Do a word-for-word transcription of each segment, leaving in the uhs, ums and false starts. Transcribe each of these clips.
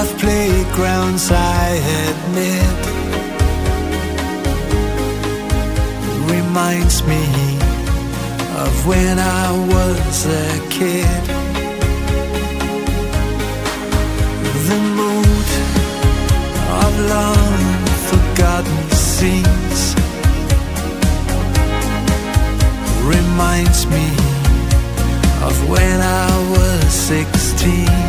playgrounds, I admit, reminds me of when I was a kid. The mood of long forgotten scenes reminds me of when I was sixteen.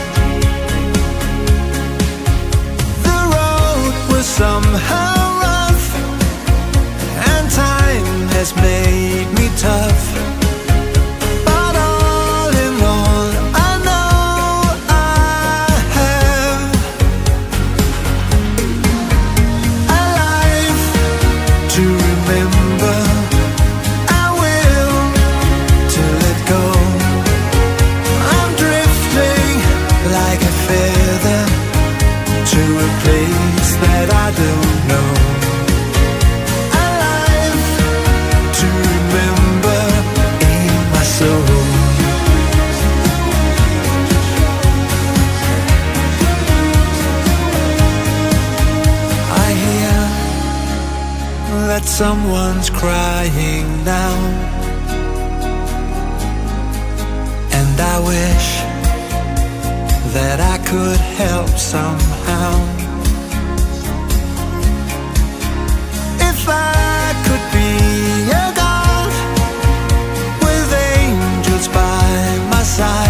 The road was somehow rough, and time has made me tough. But all in all, I know I have a life to remember. I will to let go. I'm drifting like a feather to a place that I don't know. A life to remember in my soul. I hear that someone's crying now, and I wish that I could help somehow. If I could be a god with angels by my side,